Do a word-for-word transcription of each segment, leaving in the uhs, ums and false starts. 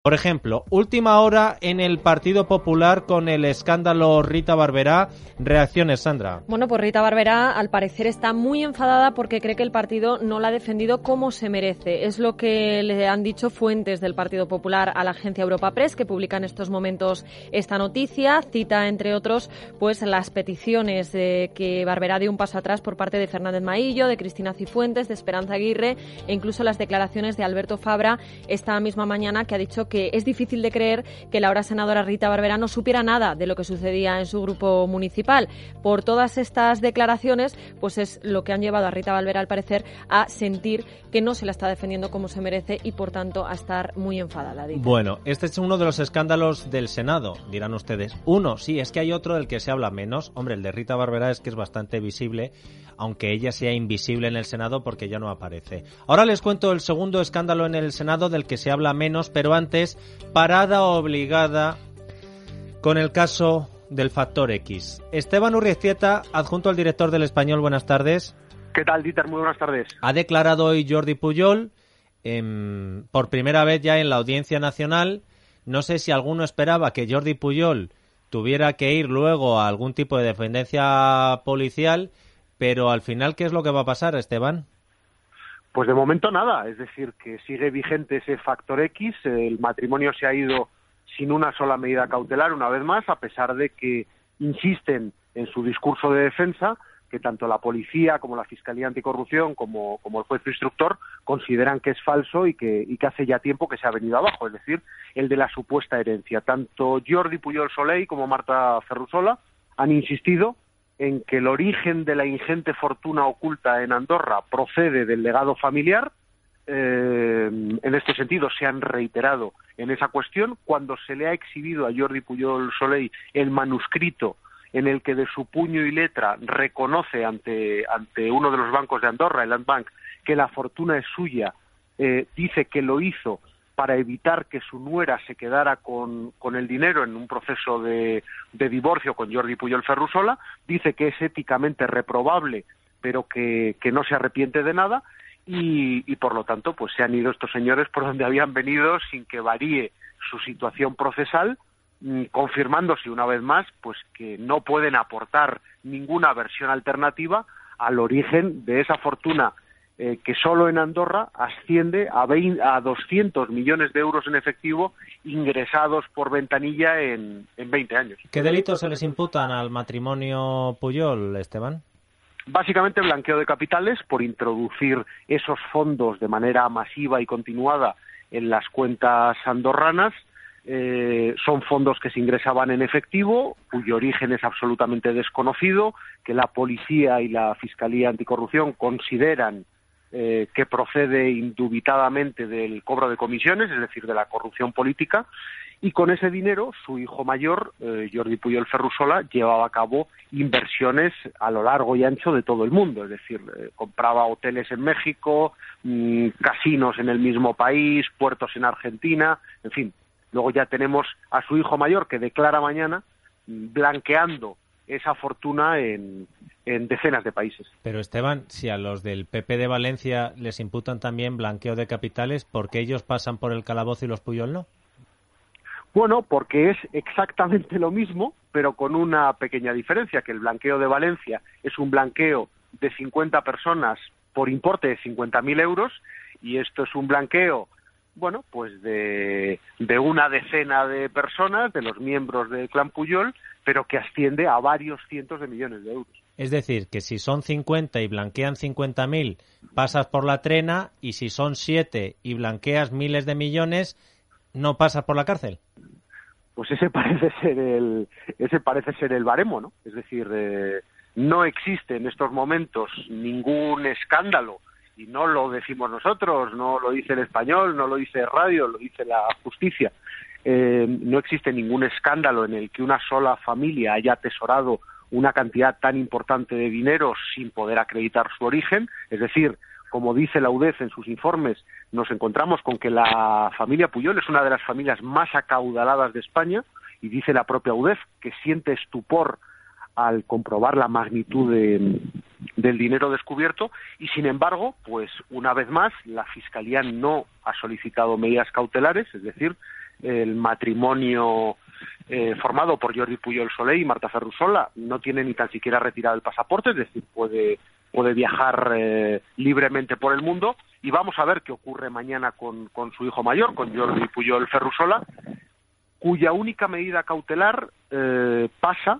Por ejemplo, última hora en el Partido Popular con el escándalo Rita Barberá. Reacciones, Sandra. Bueno, pues Rita Barberá al parecer está muy enfadada porque cree que el partido no la ha defendido como se merece. Es lo que le han dicho fuentes del Partido Popular a la agencia Europa Press, que publica en estos momentos esta noticia. Cita, entre otros, pues las peticiones de que Barberá dio un paso atrás por parte de Fernández Maillo, de Cristina Cifuentes, de Esperanza Aguirre e incluso las declaraciones de Alberto Fabra esta misma mañana, que ha dicho que es difícil de creer que la ahora senadora Rita Barberá no supiera nada de lo que sucedía en su grupo municipal. Por todas estas declaraciones, pues es lo que han llevado a Rita Barberá, al parecer, a sentir que no se la está defendiendo como se merece y, por tanto, a estar muy enfadada. Dita. Bueno, este es uno de los escándalos del Senado, dirán ustedes. Uno, sí, es que hay otro del que se habla menos. Hombre, el de Rita Barberá es que es bastante visible, aunque ella sea invisible en el Senado porque ya no aparece. Ahora les cuento el segundo escándalo en el Senado del que se habla menos, pero antes, parada obligada con el caso del Factor X. Esteban Urriestieta, adjunto al director del Español, buenas tardes. ¿Qué tal, Dieter? Muy buenas tardes. Ha declarado hoy Jordi Pujol, eh, por primera vez ya en la Audiencia Nacional. No sé si alguno esperaba que Jordi Pujol tuviera que ir luego a algún tipo de dependencia policial, pero al final, ¿qué es lo que va a pasar, Esteban? Pues de momento nada, es decir, que sigue vigente ese Factor X, el matrimonio se ha ido sin una sola medida cautelar, una vez más, a pesar de que insisten en su discurso de defensa, que tanto la policía como la Fiscalía Anticorrupción como, como el juez instructor consideran que es falso y que, y que hace ya tiempo que se ha venido abajo, es decir, el de la supuesta herencia. Tanto Jordi Pujol Soley como Marta Ferrusola han insistido en que el origen de la ingente fortuna oculta en Andorra procede del legado familiar. Eh, en este sentido se han reiterado en esa cuestión. Cuando se le ha exhibido a Jordi Pujol Soley el manuscrito en el que de su puño y letra reconoce ante, ante uno de los bancos de Andorra, el Landbank, que la fortuna es suya, eh, dice que lo hizo para evitar que su nuera se quedara con, con el dinero en un proceso de, de divorcio con Jordi Pujol Ferrusola, dice que es éticamente reprobable, pero que, que no se arrepiente de nada, y, y por lo tanto pues se han ido estos señores por donde habían venido sin que varíe su situación procesal, confirmándose una vez más pues que no pueden aportar ninguna versión alternativa al origen de esa fortuna eh, que solo en Andorra asciende a, veinte, a doscientos millones de euros en efectivo ingresados por ventanilla en, en veinte años. ¿Qué delitos se les imputan al matrimonio Pujol, Esteban? Básicamente blanqueo de capitales por introducir esos fondos de manera masiva y continuada en las cuentas andorranas. Eh, son fondos que se ingresaban en efectivo, cuyo origen es absolutamente desconocido, que la policía y la Fiscalía Anticorrupción consideran eh, que procede indubitadamente del cobro de comisiones, es decir, de la corrupción política, y con ese dinero su hijo mayor, eh, Jordi Pujol Ferrusola, llevaba a cabo inversiones a lo largo y ancho de todo el mundo, es decir, eh, compraba hoteles en México, mmm, casinos en el mismo país, puertos en Argentina, en fin. Luego ya tenemos a su hijo mayor que declara mañana blanqueando esa fortuna en, en decenas de países. Pero Esteban, si a los del P P de Valencia les imputan también blanqueo de capitales, ¿por qué ellos pasan por el calabozo y los Pujol no? Bueno, porque es exactamente lo mismo, pero con una pequeña diferencia, que el blanqueo de Valencia es un blanqueo de cincuenta personas por importe de cincuenta mil euros y esto es un blanqueo bueno, pues de, de una decena de personas, de los miembros del clan Pujol, pero que asciende a varios cientos de millones de euros. Es decir, que si son cincuenta y blanquean cincuenta mil, pasas por la trena, y si son siete y blanqueas miles de millones, ¿no pasas por la cárcel? Pues ese parece ser el, ese parece ser el baremo, ¿no? Es decir, eh, no existe en estos momentos ningún escándalo, y no lo decimos nosotros, no lo dice el Español, no lo dice Radio, lo dice la justicia. Eh, no existe ningún escándalo en el que una sola familia haya atesorado una cantidad tan importante de dinero sin poder acreditar su origen. Es decir, como dice la U D E F en sus informes, nos encontramos con que la familia Pujol es una de las familias más acaudaladas de España, y dice la propia U D E F que siente estupor al comprobar la magnitud de, del dinero descubierto, y sin embargo, pues una vez más, la Fiscalía no ha solicitado medidas cautelares, es decir, el matrimonio eh, formado por Jordi Pujol Soley y Marta Ferrusola no tiene ni tan siquiera retirado el pasaporte, es decir, puede, puede viajar eh, libremente por el mundo, y vamos a ver qué ocurre mañana con, con su hijo mayor, con Jordi Pujol Ferrusola, cuya única medida cautelar eh, pasa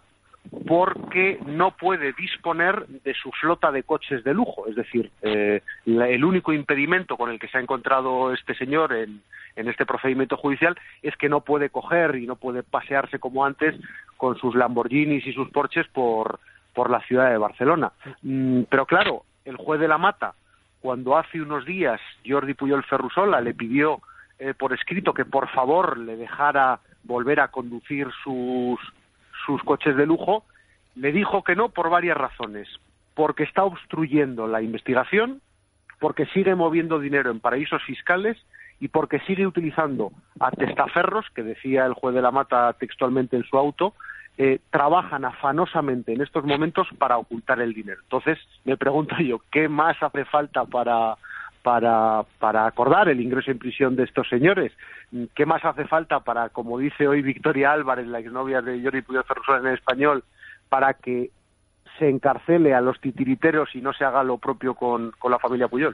porque no puede disponer de su flota de coches de lujo. Es decir, eh, la, el único impedimento con el que se ha encontrado este señor en, en este procedimiento judicial es que no puede coger y no puede pasearse como antes con sus Lamborghinis y sus Porsches por, por la ciudad de Barcelona. Mm, pero claro, el juez de la Mata, cuando hace unos días Jordi Pujol Ferrusola le pidió eh, por escrito que por favor le dejara volver a conducir sus sus coches de lujo, le dijo que no por varias razones: porque está obstruyendo la investigación, porque sigue moviendo dinero en paraísos fiscales y porque sigue utilizando a testaferros, que decía el juez de la Mata textualmente en su auto, eh, trabajan afanosamente en estos momentos para ocultar el dinero. Entonces, me pregunto yo, ¿qué más hace falta para para para acordar el ingreso en prisión de estos señores? ¿Qué más hace falta para, como dice hoy Victoria Álvarez, la exnovia de Jordi Pujol Ferrusola en el Español, para que se encarcele a los titiriteros y no se haga lo propio con, con la familia Pujol?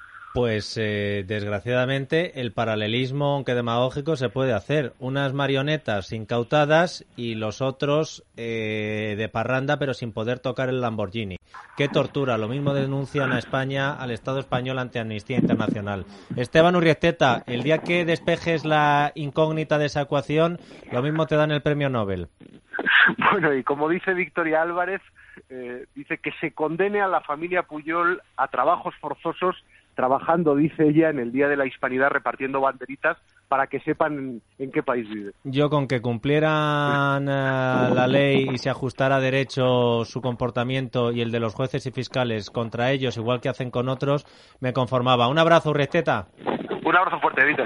Pues eh, desgraciadamente el paralelismo, aunque demagógico, se puede hacer. Unas marionetas incautadas y los otros eh, de parranda pero sin poder tocar el Lamborghini. ¡Qué tortura! Lo mismo denuncian a España, al Estado español, ante Amnistía Internacional. Esteban Urriesteta, el día que despejes la incógnita de esa ecuación, lo mismo te dan el premio Nobel. Bueno, y como dice Victoria Álvarez, eh, dice que se condene a la familia Pujol a trabajos forzosos, trabajando, dice ella, en el Día de la Hispanidad repartiendo banderitas para que sepan en, en qué país vive. Yo con que cumplieran uh, la ley y se ajustara a derecho su comportamiento y el de los jueces y fiscales contra ellos, igual que hacen con otros, me conformaba. Un abrazo, Urriesteta. Un abrazo fuerte, Víctor.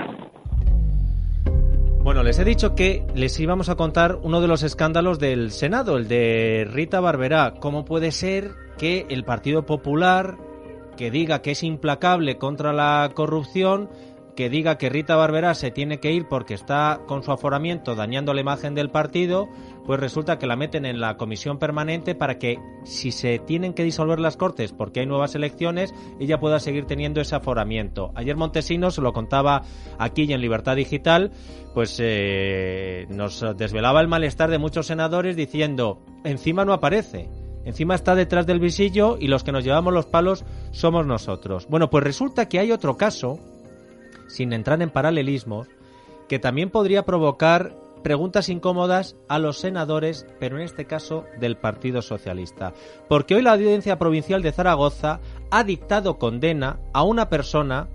Bueno, les he dicho que les íbamos a contar uno de los escándalos del Senado, el de Rita Barberá. ¿Cómo puede ser que el Partido Popular, que diga que es implacable contra la corrupción, que diga que Rita Barberá se tiene que ir porque está con su aforamiento dañando la imagen del partido, pues resulta que la meten en la comisión permanente para que, si se tienen que disolver las Cortes porque hay nuevas elecciones, ella pueda seguir teniendo ese aforamiento? Ayer Montesinos, lo contaba aquí y en Libertad Digital, pues eh, nos desvelaba el malestar de muchos senadores diciendo: encima no aparece. Encima está detrás del visillo y los que nos llevamos los palos somos nosotros. Bueno, pues resulta que hay otro caso, sin entrar en paralelismos, que también podría provocar preguntas incómodas a los senadores, pero en este caso del Partido Socialista. Porque hoy la Audiencia Provincial de Zaragoza ha dictado condena a una persona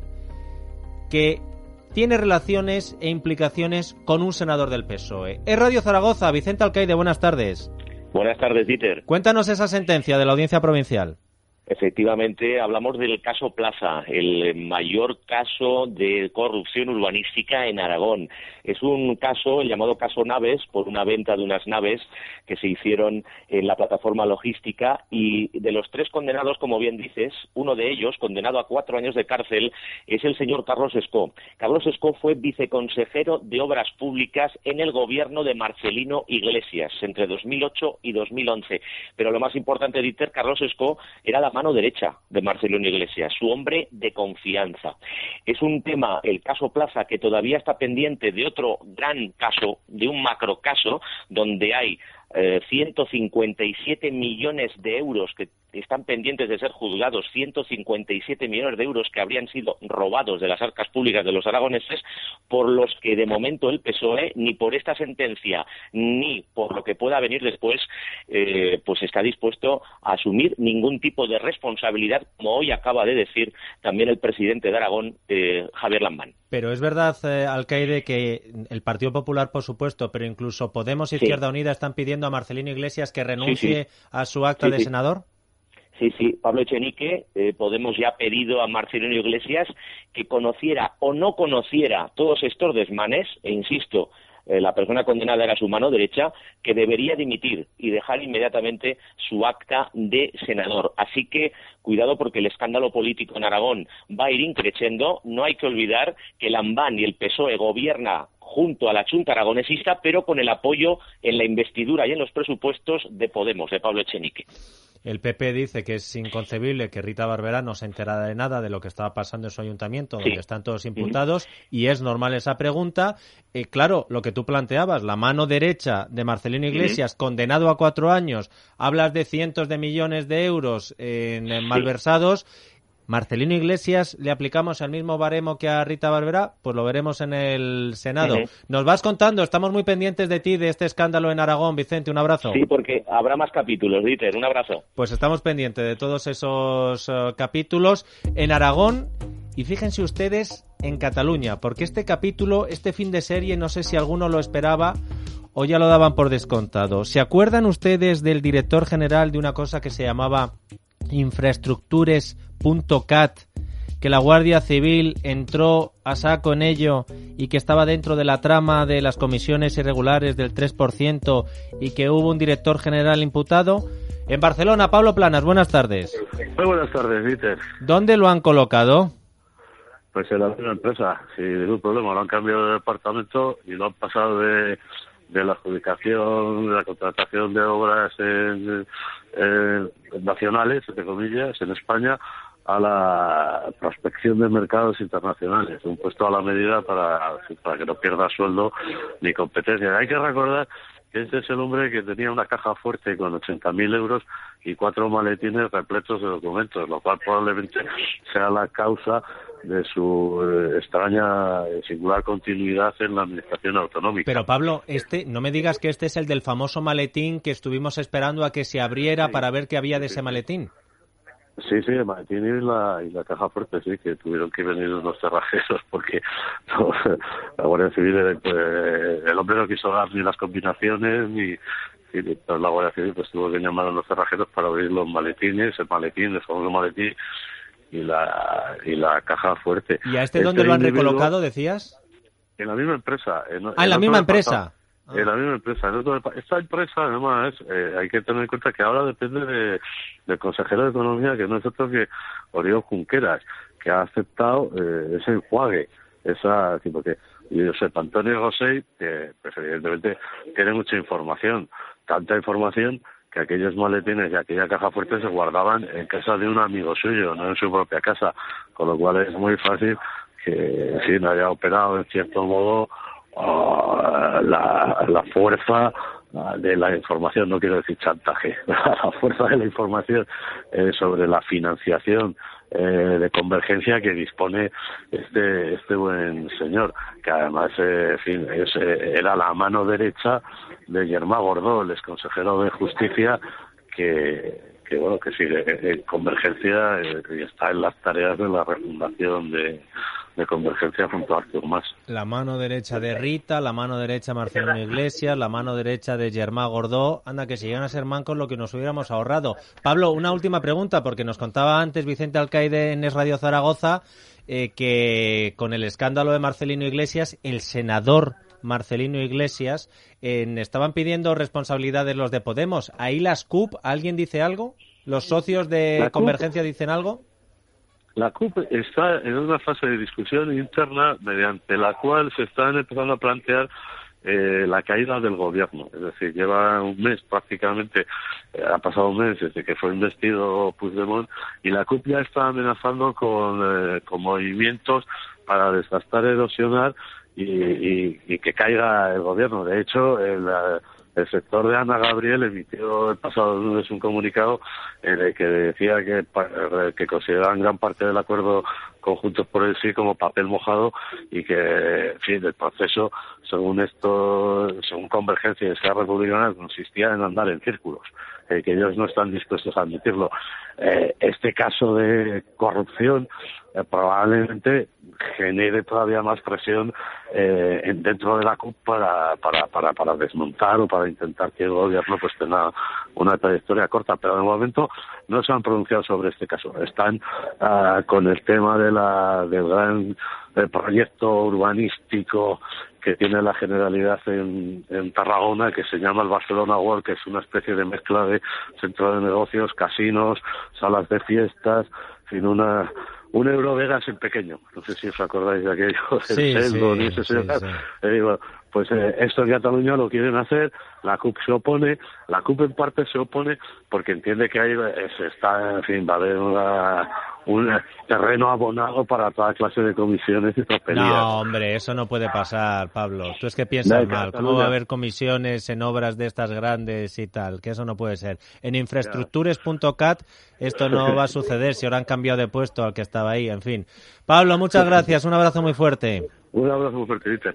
que tiene relaciones e implicaciones con un senador del P S O E. Es Radio Zaragoza, Vicente Alcaide, buenas tardes. Buenas tardes, Dieter. Cuéntanos esa sentencia de la Audiencia Provincial. Efectivamente, hablamos del caso Plaza, el mayor caso de corrupción urbanística en Aragón. Es un caso, el llamado caso Naves, por una venta de unas naves que se hicieron en la plataforma logística, y de los tres condenados, como bien dices, uno de ellos, condenado a cuatro años de cárcel, es el señor Carlos Escó. Carlos Escó fue viceconsejero de Obras Públicas en el gobierno de Marcelino Iglesias entre dos mil ocho y dos mil once. Pero lo más importante, Dieter, Carlos Escó era la mano derecha de Marcelino Iglesias, su hombre de confianza. Es un tema, el caso Plaza, que todavía está pendiente de otro gran caso, de un macrocaso, donde hay eh, ciento cincuenta y siete millones de euros que están pendientes de ser juzgados, ciento cincuenta y siete millones de euros que habrían sido robados de las arcas públicas de los aragoneses, por los que de momento el P S O E, ni por esta sentencia ni por lo que pueda venir después, eh, pues está dispuesto a asumir ningún tipo de responsabilidad, como hoy acaba de decir también el presidente de Aragón, eh, Javier Lambán. Pero es verdad, eh, Alcaide, que el Partido Popular, por supuesto, pero incluso Podemos y Izquierda sí. Unida están pidiendo a Marcelino Iglesias que renuncie sí, sí. a su acta sí, de sí. senador. Sí, sí, Pablo Echenique, eh, Podemos ya ha pedido a Marcelino Iglesias que conociera o no conociera todos estos desmanes, e insisto, eh, la persona condenada era su mano derecha, que debería dimitir y dejar inmediatamente su acta de senador. Así que cuidado, porque el escándalo político en Aragón va a ir increciendo. No hay que olvidar que Lambán y el P S O E gobierna junto a la Chunta aragonesista, pero con el apoyo en la investidura y en los presupuestos de Podemos, de Pablo Echenique. El P P dice que es inconcebible que Rita Barberá no se enterara de nada de lo que estaba pasando en su ayuntamiento, donde sí. están todos imputados, uh-huh. y es normal esa pregunta. Eh, claro, lo que tú planteabas, la mano derecha de Marcelino Iglesias, uh-huh. condenado a cuatro años, hablas de cientos de millones de euros en, en malversados. Sí. Marcelino Iglesias, ¿le aplicamos el mismo baremo que a Rita Barberá? Pues lo veremos en el Senado. Uh-huh. Nos vas contando, estamos muy pendientes de ti, de este escándalo en Aragón. Vicente, un abrazo. Sí, porque habrá más capítulos, Dieter, un abrazo. Pues estamos pendientes de todos esos uh, capítulos en Aragón y fíjense ustedes en Cataluña, porque este capítulo, este fin de serie, no sé si alguno lo esperaba o ya lo daban por descontado. ¿Se acuerdan ustedes del director general de una cosa que se llamaba Infraestructures punto cat, que la Guardia Civil entró a saco en ello y que estaba dentro de la trama de las comisiones irregulares del tres por ciento y que hubo un director general imputado? En Barcelona, Pablo Planas, buenas tardes. Muy buenas tardes, Dieter. ¿Dónde lo han colocado? Pues en la misma empresa, sin ningún problema. Lo han cambiado de departamento y lo han pasado de, de la adjudicación, de la contratación de obras en, en, nacionales, entre comillas, en España, a la prospección de mercados internacionales, un puesto a la medida para, para que no pierda sueldo ni competencia. Hay que recordar que este es el hombre que tenía una caja fuerte con ochenta mil euros y cuatro maletines repletos de documentos, lo cual probablemente sea la causa de su eh, extraña singular continuidad en la administración autonómica. Pero Pablo, este, no me digas que este es el del famoso maletín que estuvimos esperando a que se abriera sí, para ver qué había de sí, ese maletín. Sí, sí, el maletín y la, y la caja fuerte, sí, que tuvieron que venir unos cerrajeros porque no, la Guardia Civil, pues, el hombre no quiso dar ni las combinaciones ni... Sí, pero la Guardia Civil pues tuvo que llamar a los cerrajeros para abrir los maletines, el maletín, el famoso maletín y la y la caja fuerte. ¿Y a este, este dónde lo han recolocado, decías? En la misma empresa. En, ah, en, en la misma empresa. Ah. En la misma empresa. En otro, esta empresa, además, eh, hay que tener en cuenta que ahora depende de, del consejero de Economía, que no es otro que Oriol Junqueras, que ha aceptado eh, ese enjuague, esa, tipo que yo sé, Antonio Rosell, que pues, evidentemente tiene mucha información, tanta información que aquellos maletines y aquella caja fuerte se guardaban en casa de un amigo suyo, no en su propia casa, con lo cual es muy fácil que sí, no haya operado en cierto modo uh, la, la fuerza de la información, no quiero decir chantaje, la fuerza de la información eh, sobre la financiación eh, de Convergencia que dispone este este buen señor, que además eh, en fin, es, eh, era la mano derecha de Germán Gordó, el exconsejero de Justicia, que, que bueno, que sigue en Convergencia eh, y está en las tareas de la refundación de de Convergencia junto a Artur Mas. La mano derecha de Rita, la mano derecha de Marcelino Iglesias, la mano derecha de Germán Gordó. Anda, que si llegan a ser mancos lo que nos hubiéramos ahorrado. Pablo, una última pregunta, porque nos contaba antes Vicente Alcaide en Es Radio Zaragoza eh, que con el escándalo de Marcelino Iglesias, el senador Marcelino Iglesias, eh, estaban pidiendo responsabilidades los de Podemos. ¿Ahí las C U P, alguien dice algo? ¿Los socios de Convergencia dicen algo? La C U P está en una fase de discusión interna mediante la cual se están empezando a plantear eh, la caída del gobierno. Es decir, lleva un mes prácticamente, eh, ha pasado un mes desde que fue investido Puigdemont y la C U P ya está amenazando con, eh, con movimientos para desgastar, erosionar y, y, y que caiga el gobierno. De hecho, el, el sector de Ana Gabriel emitió el pasado lunes un comunicado en el que decía que, que consideraban gran parte del acuerdo conjuntos por el sí como papel mojado y que, en fin, el proceso, según esto, según Convergencia y Esquerra Republicana, consistía en andar en círculos, eh, que ellos no están dispuestos a admitirlo. Eh, este caso de corrupción eh, probablemente genere todavía más presión eh, dentro de la C U P para, para, para, para desmontar o para intentar que el gobierno pues tenga una trayectoria corta, pero de momento no se han pronunciado sobre este caso. Están uh, con el tema de la, del gran eh, proyecto urbanístico que tiene la Generalidad en, en Tarragona, que se llama el Barcelona World, que es una especie de mezcla de centro de negocios, casinos, salas de fiestas, en una un Eurovegas en pequeño. No sé si os acordáis de aquello del sí, Seldo, sí, ni ese sí, señor. sí. Eh, digo, pues eh, esto en Cataluña lo quieren hacer, la C U P se opone, la C U P en parte se opone porque entiende que ahí eh, se está, en fin, va a haber una, un terreno abonado para toda clase de comisiones y tropelías. No, hombre, eso no puede pasar, Pablo. Tú es que piensas No, mal. ¿Cómo va a haber comisiones en obras de estas grandes y tal? Que eso no puede ser. En infraestructures punto cat esto no va a suceder si ahora han cambiado de puesto al que estaba ahí, en fin. Pablo, muchas gracias. Un abrazo muy fuerte. Un abrazo muy fuerte, Dieter.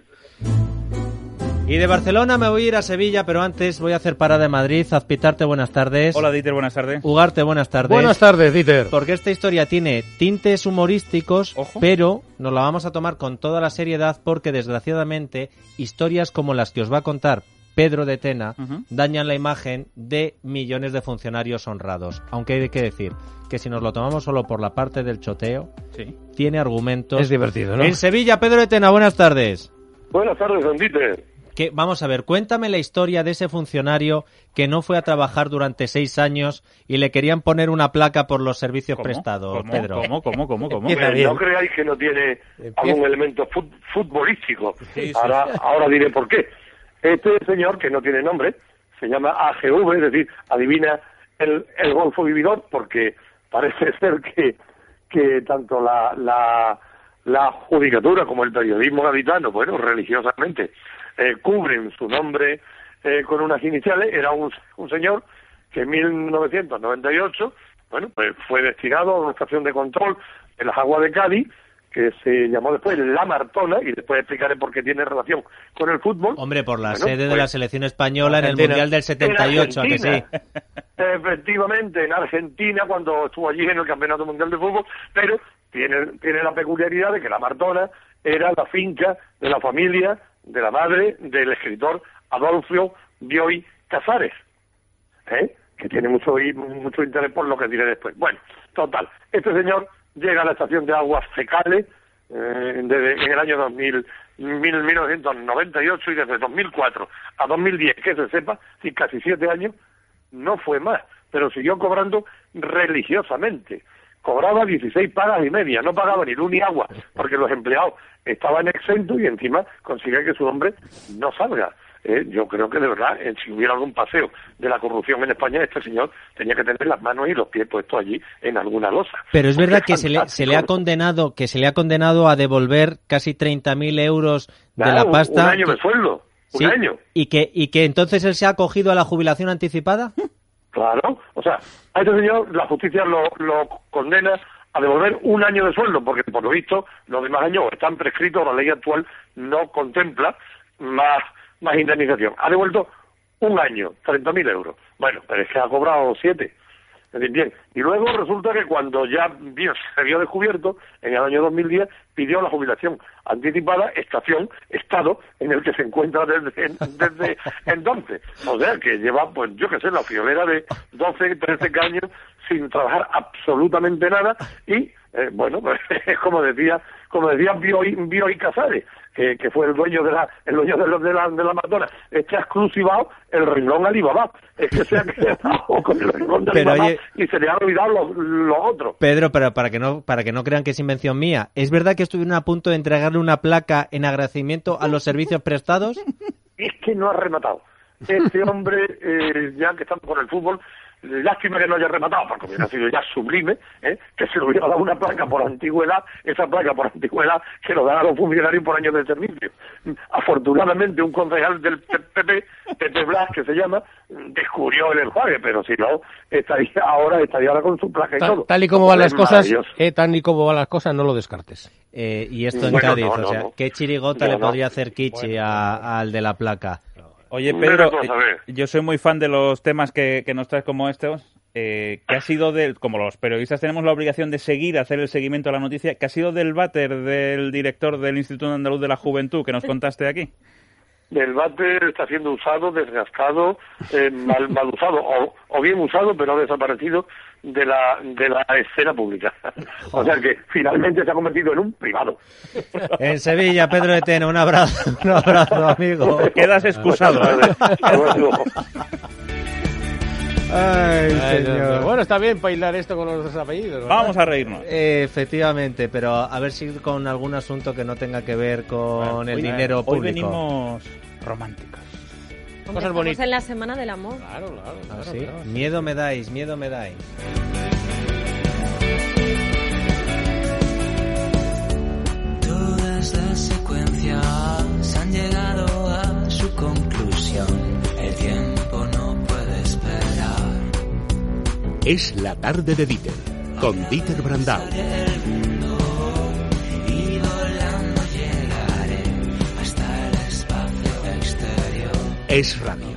Y de Barcelona me voy a ir a Sevilla, pero antes voy a hacer parada en Madrid. Azpitarte, buenas tardes. Hola, Dieter, buenas tardes. Ugarte, buenas tardes. Buenas tardes, Dieter. Porque esta historia tiene tintes humorísticos, Ojo. pero nos la vamos a tomar con toda la seriedad porque, desgraciadamente, historias como las que os va a contar Pedro de Tena Uh-huh. dañan la imagen de millones de funcionarios honrados. Aunque hay que decir que si nos lo tomamos solo por la parte del choteo, Sí. tiene argumentos. Es divertido, ¿no? En Sevilla, Pedro de Tena, buenas tardes. Buenas tardes, don Dieter. Que, vamos a ver, cuéntame la historia de ese funcionario que no fue a trabajar durante seis años y le querían poner una placa por los servicios ¿Cómo? prestados, ¿Cómo? Pedro. ¿Cómo? ¿Cómo? ¿Cómo? ¿Cómo? Empieza Eh, bien. no creáis que no tiene Empieza. algún elemento fut- futbolístico. Sí, sí. Ahora, ahora diré por qué. Este señor, que no tiene nombre, se llama A G V, es decir, adivina el, el golfo vividor, porque parece ser que, que tanto la, la, la judicatura como el periodismo gaditano, bueno, religiosamente, eh, cubren su nombre eh, con unas iniciales. Era un, un señor que en mil novecientos noventa y ocho, bueno, pues fue destinado a una estación de control en las aguas de Cádiz, que se llamó después La Martona, y después explicaré por qué tiene relación con el fútbol. Hombre, por la Bueno, sede de pues, la selección española en el Argentina. Mundial del setenta y ocho, ¿a que sí? Argentina. Efectivamente, en Argentina, cuando estuvo allí en el Campeonato Mundial de Fútbol, pero tiene, tiene la peculiaridad de que La Martona era la finca de la familia de la madre del escritor Adolfo Bioy Casares, ¿eh? Que tiene mucho, mucho interés por lo que diré después. Bueno, total, este señor llega a la estación de aguas fecales eh, desde, en el año dos mil, mil novecientos noventa y ocho, y desde dos mil cuatro a dos mil diez, que se sepa, y casi siete años, no fue más, pero siguió cobrando religiosamente. Cobraba dieciséis pagas y media, no pagaba ni luz ni agua, porque los empleados estaban exentos y encima consigue que su nombre no salga. Eh, yo creo que de verdad, eh, si hubiera algún paseo de la corrupción en España, este señor tenía que tener las manos y los pies puestos allí en alguna losa. Pero es Porque verdad que se le, se le ha fantástico. condenado que se le ha condenado a devolver casi treinta mil euros de Claro, la un- pasta. Un año que- de sueldo, Sí, un año. y que y que entonces él se ha acogido a la jubilación anticipada. Claro, o sea, a este señor la justicia lo, lo condena a devolver un año de sueldo, porque por lo visto los demás años están prescritos, la ley actual no contempla más, más indemnización. Ha devuelto un año, treinta mil euros. Bueno, pero es que ha cobrado siete. Es decir, bien. Y luego resulta que cuando ya vio, se vio descubierto, en el año dos mil diez, pidió la jubilación anticipada, estación, estado, en el que se encuentra desde, desde entonces. O sea, que lleva, pues yo qué sé, la friolera de doce, trece años sin trabajar absolutamente nada y, eh, bueno, pues es como decía, como decía Bioy, Bioy Casares, que, que fue el dueño de la, el dueño de la, de la, de la Madonna. Este ha exclusivado el renglón Alibaba. Es que se ha quedado con el renglón de Pero, Alibaba oye, y se le ha olvidado lo, lo otro. Pedro, pero para que no para que no crean que es invención mía, ¿es verdad que estuvieron a punto de entregarle una placa en agradecimiento a los servicios prestados? Es que no ha rematado. Este hombre, eh, ya que estamos con el fútbol, lástima que no haya rematado, porque hubiera sido ya sublime, ¿eh? Que se le hubiera dado una placa por antigüedad, esa placa por antigüedad que lo dan a los funcionarios por años de servicio. Afortunadamente, un concejal del P P, Pepe Blas, que se llama, descubrió el enjuague, pero si no, estaría ahora, estaría ahora con su placa y Tal, todo. tal y como van las Es cosas, maravilloso. eh, tal y como van las cosas, no lo descartes. Eh, y esto en Bueno, Cádiz, no, o no, sea, no. ¿qué chirigota No, le no. podría hacer Kichi a- al de la placa? Oye, Mira, Pedro, vamos a ver. eh, yo soy muy fan de los temas que, que nos traes como estos. Eh, ¿Qué ha sido del, como los periodistas tenemos la obligación de seguir, hacer el seguimiento a la noticia, ¿qué ha sido del váter del director del Instituto Andaluz de la Juventud que nos contaste aquí? El váter está siendo usado, desgastado, eh, mal, mal usado, o, o bien usado, pero desaparecido de la, de la escena pública. O sea que finalmente se ha convertido en un privado. En Sevilla, Pedro de Tena, un abrazo, un abrazo, amigo. Quedas excusado. ¿eh? Hasta luego. Ay, Ay, señor. no, no. Bueno, está bien bailar esto con los dos apellidos, ¿verdad? Vamos a reírnos. Eh, efectivamente, pero a ver si con algún asunto que no tenga que ver con Bueno, el hoy- dinero Hoy público. venimos románticos. Hombre, Cosas estamos bonitas. en la semana del amor. Claro, claro. Ah, claro, ¿sí? claro. Miedo me dais, miedo me dais. Todas las secuencias han llegado a su conclusión. El tiempo no puede esperar. Es la tarde de Dieter, con Dieter Brandau. El mundo y volando llegaré hasta el espacio exterior. Es radio.